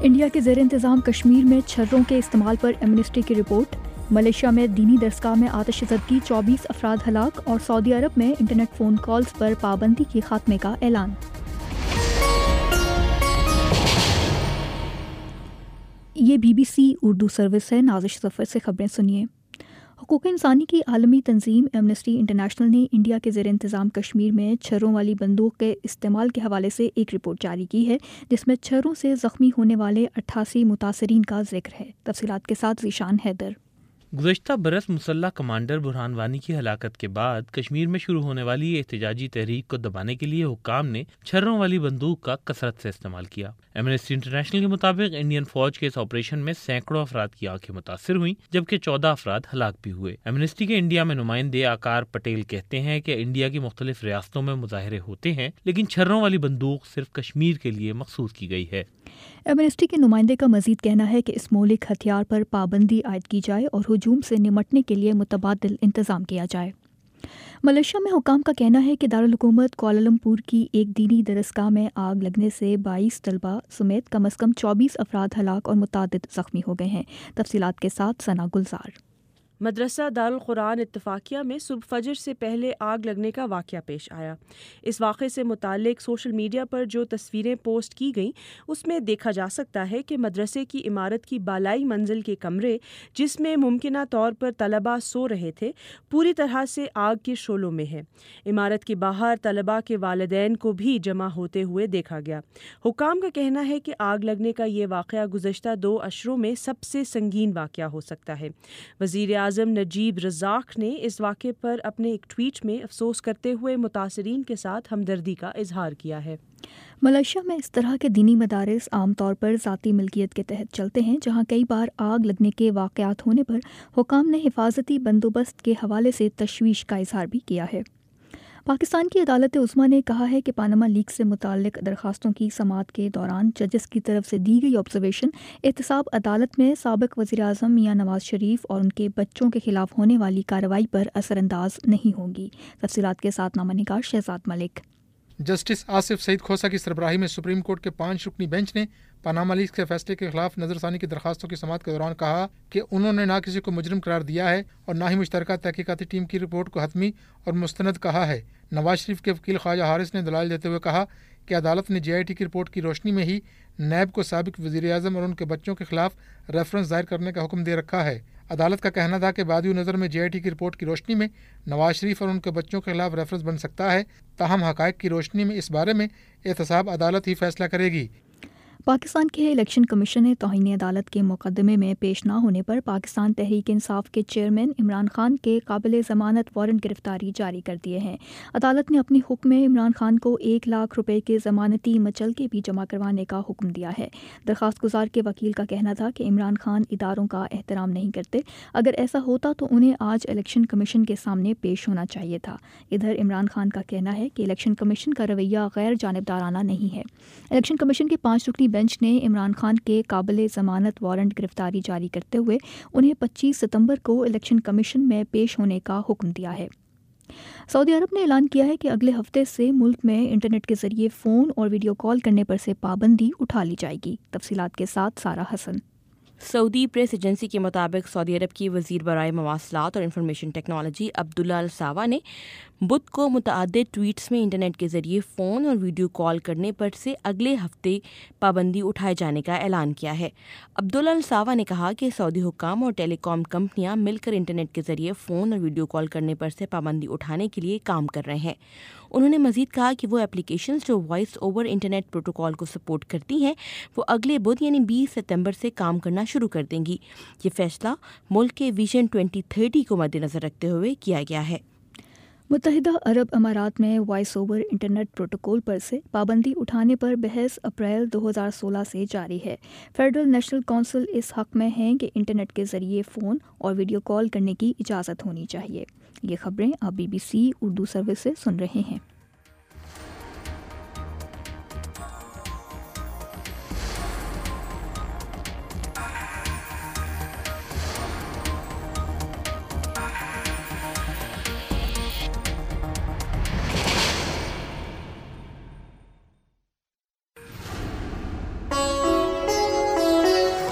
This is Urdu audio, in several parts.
انڈیا کے زیر انتظام کشمیر میں چھروں کے استعمال پر ایمنسٹی کی رپورٹ۔ ملیشیا میں دینی درسگاہ میں آتش زدگی، 24 افراد ہلاک، اور سعودی عرب میں انٹرنیٹ فون کالز پر پابندی کے خاتمے کا اعلان۔ یہ BBC اردو سروس ہے۔ نازش ظفر سے خبریں سنیے۔ حقوق انسانی کی عالمی تنظیم ایمنسٹی انٹرنیشنل نے انڈیا کے زیر انتظام کشمیر میں چھروں والی بندوق کے استعمال کے حوالے سے ایک رپورٹ جاری کی ہے، جس میں چھروں سے زخمی ہونے والے 88 متاثرین کا ذکر ہے۔ تفصیلات کے ساتھ ذیشان حیدر۔ گزشتہ برس مسلح کمانڈر برہان وانی کی ہلاکت کے بعد کشمیر میں شروع ہونے والی احتجاجی تحریک کو دبانے کے لیے حکام نے چھروں والی بندوق کا کثرت سے استعمال کیا۔ ایمنسٹی انٹرنیشنل کے مطابق انڈین فوج کے اس آپریشن میں سینکڑوں افراد کی آنکھیں متاثر ہوئیں، جبکہ 14 افراد ہلاک بھی ہوئے۔ ایمنسٹی کے انڈیا میں نمائندے آکار پٹیل کہتے ہیں کہ انڈیا کی مختلف ریاستوں میں مظاہرے ہوتے ہیں، لیکن چھروں والی بندوق صرف کشمیر کے لیے مخصوص کی گئی ہے۔ ایمنسٹی کے نمائندے کا مزید کہنا ہے کہ اس مہلک ہتھیار پر پابندی عائد کی جائے اور ہجوم سے نمٹنے کے لیے متبادل انتظام کیا جائے۔ ملیشیا میں حکام کا کہنا ہے کہ دارالحکومت کوالالمپور کی ایک دینی درسگاہ میں آگ لگنے سے 22 طلبہ سمیت کم از کم 24 افراد ہلاک اور متعدد زخمی ہو گئے ہیں۔ تفصیلات کے ساتھ ثنا گلزار۔ مدرسہ دارالقرآن اتفاقیہ میں صبح فجر سے پہلے آگ لگنے کا واقعہ پیش آیا۔ اس واقعے سے متعلق سوشل میڈیا پر جو تصویریں پوسٹ کی گئیں اس میں دیکھا جا سکتا ہے کہ مدرسے کی عمارت کی بالائی منزل کے کمرے، جس میں ممکنہ طور پر طلباء سو رہے تھے، پوری طرح سے آگ کے شعلوں میں ہے۔ عمارت کے باہر طلباء کے والدین کو بھی جمع ہوتے ہوئے دیکھا گیا۔ حکام کا کہنا ہے کہ آگ لگنے کا یہ واقعہ گزشتہ 2 عشروں میں سب سے سنگین واقعہ ہو سکتا ہے۔ وزیر اعظم نجیب رزاق نے اس واقعے پر اپنے ایک ٹویٹ میں افسوس کرتے ہوئے متاثرین کے ساتھ ہمدردی کا اظہار کیا ہے۔ ملیشیا میں اس طرح کے دینی مدارس عام طور پر ذاتی ملکیت کے تحت چلتے ہیں، جہاں کئی بار آگ لگنے کے واقعات ہونے پر حکام نے حفاظتی بندوبست کے حوالے سے تشویش کا اظہار بھی کیا ہے۔ پاکستان کی عدالت عظمیٰ نے کہا ہے کہ پاناما لیکس سے متعلق درخواستوں کی سماعت کے دوران ججز کی طرف سے دی گئی آبزرویشن احتساب عدالت میں سابق وزیر اعظم میاں نواز شریف اور ان کے بچوں کے خلاف ہونے والی کارروائی پر اثر انداز نہیں ہوں گی۔ تفصیلات کے ساتھ نامہ نگار شہزاد ملک۔ جسٹس آصف سعید کھوسہ کی سربراہی میں سپریم کورٹ کے 5 رکنی بینچ نے پاناما لیکس کے فیصلے کے خلاف نظر ثانی کی درخواستوں کی سماعت کے دوران کہا کہ انہوں نے نہ کسی کو مجرم قرار دیا ہے اور نہ ہی مشترکہ تحقیقاتی ٹیم کی رپورٹ کو حتمی اور مستند کہا ہے۔ نواز شریف کے وکیل خواجہ حارث نے دلائل دیتے ہوئے کہا کہ عدالت نے JIT کی رپورٹ کی روشنی میں ہی نیب کو سابق وزیر اعظم اور ان کے بچوں کے خلاف ریفرنس ظاہر کرنے کا حکم دے رکھا ہے۔ عدالت کا کہنا تھا کہ بادی نظر میں JIT کی رپورٹ کی روشنی میں نواز شریف اور ان کے بچوں کے خلاف ریفرنس بن سکتا ہے، تاہم حقائق کی روشنی میں اس بارے میں احتساب عدالت ہی فیصلہ کرے گی۔ پاکستان کے الیکشن کمیشن نے توہین عدالت کے مقدمے میں پیش نہ ہونے پر پاکستان تحریک انصاف کے چیئرمین عمران خان کے قابل ضمانت وارنٹ گرفتاری جاری کر دیے ہیں۔ عدالت نے اپنی حکم میں عمران خان کو 1 لاکھ روپے کے ضمانتی مچلکے بھی جمع کروانے کا حکم دیا ہے۔ درخواست گزار کے وکیل کا کہنا تھا کہ عمران خان اداروں کا احترام نہیں کرتے، اگر ایسا ہوتا تو انہیں آج الیکشن کمیشن کے سامنے پیش ہونا چاہیے تھا۔ ادھر عمران خان کا کہنا ہے کہ الیکشن کمیشن کا رویہ غیر جانبدارانہ نہیں ہے۔ الیکشن کمیشن کے 5 رکنی بینچ نے عمران خان کے قابل ضمانت وارنٹ گرفتاری جاری کرتے ہوئے انہیں 25 ستمبر کو الیکشن کمیشن میں پیش ہونے کا حکم دیا ہے۔ سعودی عرب نے اعلان کیا ہے کہ اگلے ہفتے سے ملک میں انٹرنیٹ کے ذریعے فون اور ویڈیو کال کرنے پر سے پابندی اٹھا لی جائے گی۔ تفصیلات کے ساتھ Sara Hassan. Saudi press agency کے مطابق سعودی عرب کی وزیر برائے مواصلات اور انفارمیشن ٹیکنالوجی عبداللہ الصاوہ نے بدھ کو متعدد ٹویٹس میں انٹرنیٹ کے ذریعے فون اور ویڈیو کال کرنے پر سے اگلے ہفتے پابندی اٹھائے جانے کا اعلان کیا ہے۔ عبداللہ الصاوہ نے کہا کہ سعودی حکام اور ٹیلی کام کمپنیاں مل کر انٹرنیٹ کے ذریعے فون اور ویڈیو کال کرنے پر سے پابندی اٹھانے کے لیے کام کر رہے ہیں۔ انہوں نے مزید کہا کہ وہ اپلیکیشنز جو وائس اوور انٹرنیٹ پروٹوکال کو سپورٹ کرتی ہیں وہ اگلے بدھ یعنی 20 ستمبر سے کام کرنا شروع کر دیں گی۔ یہ فیصلہ ملک کے ویژن 2030 کو مد نظر رکھتے ہوئے کیا گیا ہے۔ متحدہ عرب امارات میں وائس اوور انٹرنیٹ پروٹوکول پر سے پابندی اٹھانے پر بحث اپریل 2016 سے جاری ہے۔ فیڈرل نیشنل کونسل اس حق میں ہیں کہ انٹرنیٹ کے ذریعے فون اور ویڈیو کال کرنے کی اجازت ہونی چاہیے۔ یہ خبریں آپ BBC اردو سروس سے سن رہے ہیں۔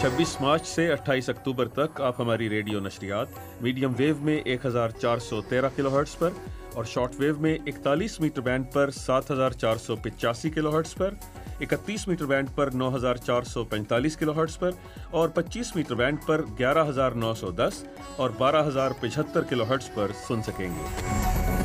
26 مارچ سے 28 اکتوبر تک آپ ہماری ریڈیو نشریات میڈیم ویو میں 1413 کلو ہرٹز پر اور شارٹ ویو میں 41 میٹر بینڈ پر 7485 کلو ہرٹز پر، 31 میٹر بینڈ پر 9445 کلو ہرٹز پر اور 25 میٹر بینڈ پر 11910 اور 12075 کلو ہرٹز پر سن سکیں گے۔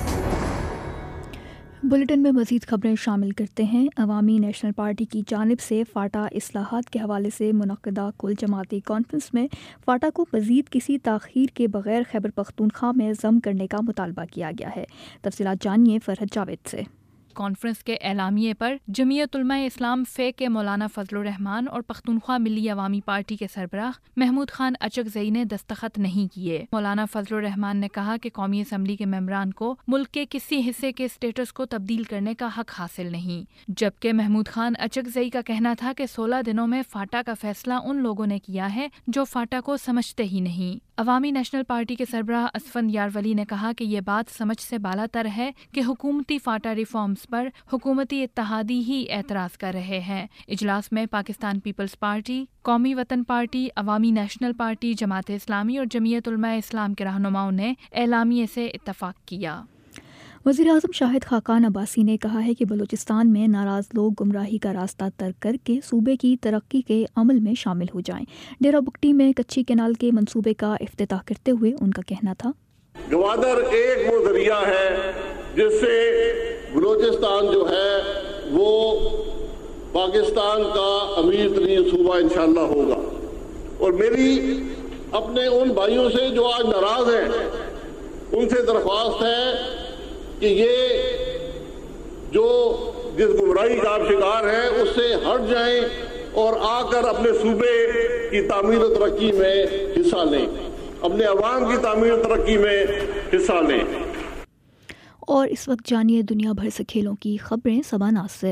بلیٹن میں مزید خبریں شامل کرتے ہیں۔ عوامی نیشنل پارٹی کی جانب سے فاٹا اصلاحات کے حوالے سے منعقدہ کل جماعتی کانفرنس میں فاٹا کو مزید کسی تاخیر کے بغیر خیبر پختونخوا میں ضم کرنے کا مطالبہ کیا گیا ہے۔ تفصیلات جانیے فرحت جاوید سے۔ کانفرنس کے اعلامیے پر جمعیت علماء اسلام فے کے مولانا فضل الرحمان اور پختونخوا ملی عوامی پارٹی کے سربراہ محمود خان اچکزئی نے دستخط نہیں کیے۔ مولانا فضل الرحمان نے کہا کہ قومی اسمبلی کے ممبران کو ملک کے کسی حصے کے اسٹیٹس کو تبدیل کرنے کا حق حاصل نہیں، جبکہ محمود خان اچکزئی کا کہنا تھا کہ 16 دنوں میں فاٹا کا فیصلہ ان لوگوں نے کیا ہے جو فاٹا کو سمجھتے ہی نہیں۔ عوامی نیشنل پارٹی کے سربراہ اسفند یارولی نے کہا کہ یہ بات سمجھ سے بالا تر ہے کہ حکومتی فاٹا ریفارمز پر حکومتی اتحادی ہی اعتراض کر رہے ہیں۔ اجلاس میں پاکستان پیپلز پارٹی، قومی وطن پارٹی، عوامی نیشنل پارٹی، جماعت اسلامی اور جمعیت علماء اسلام کے رہنماؤں نے اعلامیے سے اتفاق کیا۔ وزیر اعظم شاہد خاقان عباسی نے کہا ہے کہ بلوچستان میں ناراض لوگ گمراہی کا راستہ ترک کر کے صوبے کی ترقی کے عمل میں شامل ہو جائیں۔ ڈیرہ بگٹی میں کچھی کینال کے منصوبے کا افتتاح کرتے ہوئے ان کا کہنا تھا، گوادر ایک وہ ذریعہ ہے جس سے بلوچستان جو ہے وہ پاکستان کا امیر ترین صوبہ انشاءاللہ ہوگا، اور میری اپنے ان بھائیوں سے جو آج ناراض ہیں ان سے درخواست ہے کہ یہ جو جس گمراہی کا آپ شکار ہیں اس سے ہٹ جائیں اور آ کر اپنے صوبے کی تعمیر و ترقی میں حصہ لیں، اپنے عوام کی تعمیر و ترقی میں حصہ لیں۔ اور اس وقت جانیے دنیا بھر سے کھیلوں کی خبریں صبا ناز سے۔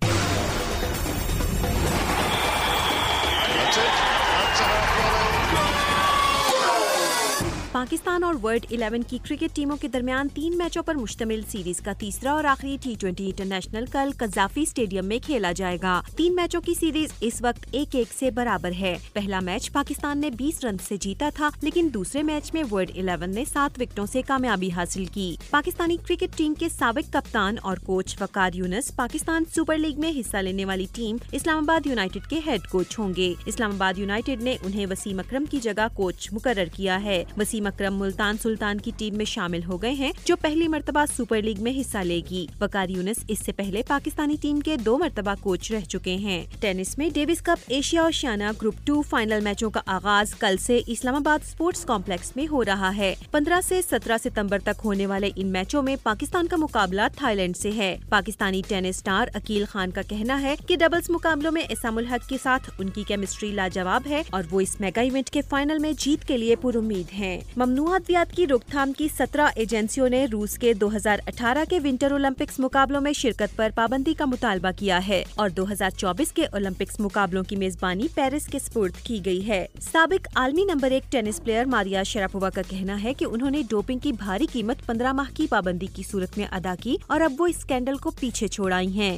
پاکستان اور ورلڈ 11 کی کرکٹ ٹیموں کے درمیان 3 میچوں پر مشتمل سیریز کا تیسرا اور آخری T20 انٹرنیشنل کل قذافی اسٹیڈیم میں کھیلا جائے گا۔ 3 میچوں کی سیریز اس وقت 1-1 سے برابر ہے۔ پہلا میچ پاکستان نے 20 رن سے جیتا تھا، لیکن دوسرے میچ میں ورلڈ 11 نے 7 وکٹوں سے کامیابی حاصل کی۔ پاکستانی کرکٹ ٹیم کے سابق کپتان اور coach Waqar Younis Pakistan super league میں حصہ لینے والی ٹیم اسلام آباد یونائیٹڈ کے ہیڈ کوچ ہوں گے۔ اسلام آباد یونائیٹڈ نے انہیں وسیم اکرم کی جگہ کوچ مقرر کیا ہے۔ وسیم اکرم ملتان سلطان کی ٹیم میں شامل ہو گئے ہیں جو پہلی مرتبہ سپر لیگ میں حصہ لے گی۔ وقار یونس اس سے پہلے پاکستانی ٹیم کے 2 مرتبہ کوچ رہ چکے ہیں۔ ٹینس میں Davis cup Asia Oceania group 2 final میچوں کا آغاز کل سے اسلام آباد سپورٹس کمپلیکس میں ہو رہا ہے۔ 15 سے 17 ستمبر تک ہونے والے ان میچوں میں پاکستان کا مقابلہ تھائی لینڈ سے ہے۔ پاکستانی ٹینس اسٹار عقیل خان کا کہنا ہے کہ ڈبلز مقابلوں میں احسام الحق کے ساتھ ان کی کیمسٹری لاجواب ہے اور وہ اس میگا ایونٹ کے فائنل میں جیت کے لیے پر امید ہیں۔ ممنوع ادویات کی روک تھام کی 17 ایجنسیوں نے روس کے 2018 کے ونٹر اولمپکس مقابلوں میں شرکت پر پابندی کا مطالبہ کیا ہے اور 2024 کے اولمپکس مقابلوں کی میزبانی پیرس کے سپرد کی گئی ہے۔ سابق عالمی number 1 tennis player Maria Sharapova کا کہنا ہے کہ انہوں نے ڈوپنگ کی بھاری قیمت 15 ماہ کی پابندی کی صورت میں ادا کی اور اب وہ اسکینڈل کو پیچھے چھوڑ آئی ہیں۔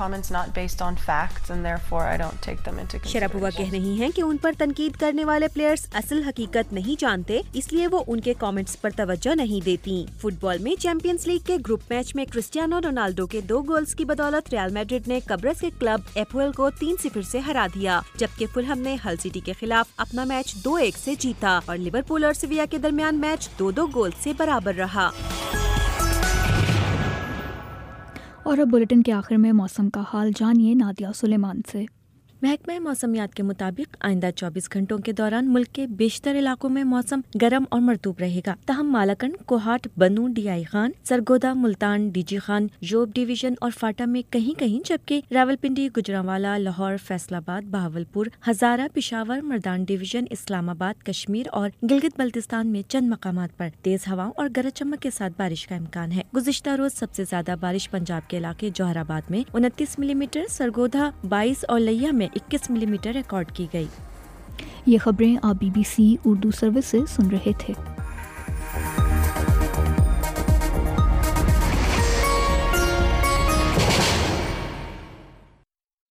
شراپووا کہہ رہی ہیں کہ ان پر تنقید کرنے والے پلیئرز اصل حقیقت نہیں جانتے، اس لیے وہ ان کے کامنٹس پر توجہ نہیں دیتی۔ فٹ بال میں چیمپئنز لیگ کے گروپ میچ میں کرسٹیانو رونالڈو کے 2 گولز کی بدولت ریال میڈرڈ نے قبرص کے کلب ایپوئل کو 3-0 سے ہرا دیا، جبکہ فلہم نے ہل سٹی کے خلاف اپنا میچ 2-1 سے جیتا اور لیورپول اور سیویا کے درمیان میچ 2-2 گول سے برابر رہا۔ اور اب بلیٹن کے آخر میں موسم کا حال جانیے نادیہ سلیمان سے۔ محکمہ موسمیات کے مطابق آئندہ 24 گھنٹوں کے دوران ملک کے بیشتر علاقوں میں موسم گرم اور مرطوب رہے گا، تاہم Malakand, Kohat, Bannu, D I Khan, Sargodha, Multan, D G Khan, Zhob division اور فاٹا میں کہیں کہیں، جبکہ Rawalpindi, Gujranwala, Lahore, Faisalabad, Bahawalpur, Hazara, Peshawar, Mardan division, Islamabad, Kashmir اور گلگت بلتستان میں چند مقامات پر تیز ہواؤں اور گرج چمک کے ساتھ بارش کا امکان ہے۔ گزشتہ روز سب سے زیادہ بارش پنجاب کے علاقے جوہر آباد میں 29 ملی میٹر، سرگودا 22 اور لیا میں 21 ملی میٹر ریکارڈ کی گئی۔ یہ خبریں آپ BBC اردو سروس سے سن رہے تھے۔